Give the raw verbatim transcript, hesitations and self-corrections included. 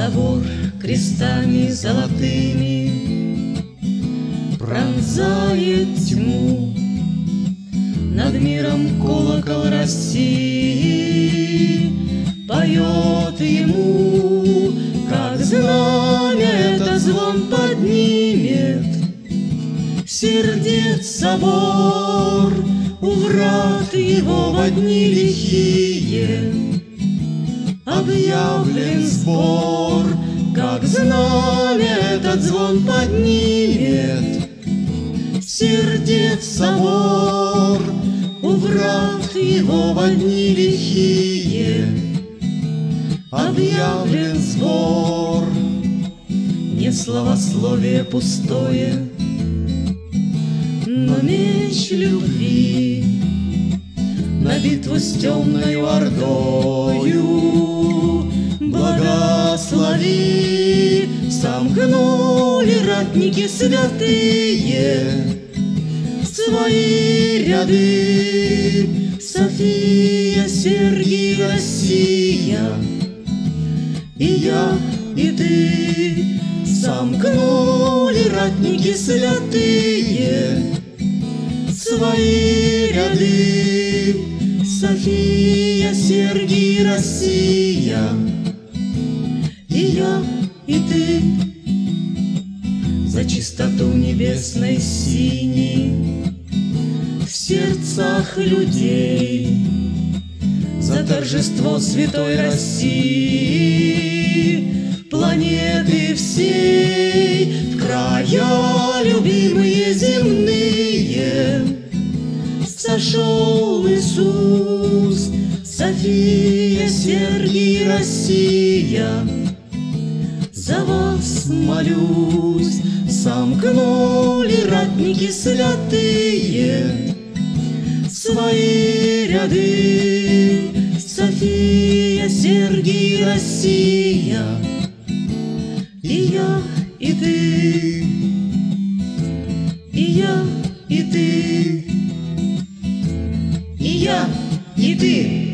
Собор крестами золотыми пронзает тьму, над миром колокол России поет ему, как знамя это звон поднимет. Сердец собор, у врат его во дни лихие объявлен сбор, как знамя этот звон поднимет. Сердец собор, у врат его во дни лихие объявлен сбор. Не словословие пустое, но меч любви на битву с темною ордою благослови. Сомкнули ратники святые свои ряды. София, Сергий, Россия, и я, и ты. Сомкнули ратники святые свои ряды. София, Сергий, Россия, и я, и ты. За чистоту небесной синей в сердцах людей, за торжество святой России, планеты всей, в края любимые земные сошел Иисус. София, Сергий, Россия, за вас молюсь. Сомкнули ратники святые свои ряды. София, Сергий, Россия, и я, и ты, и я, и ты, и я, и ты.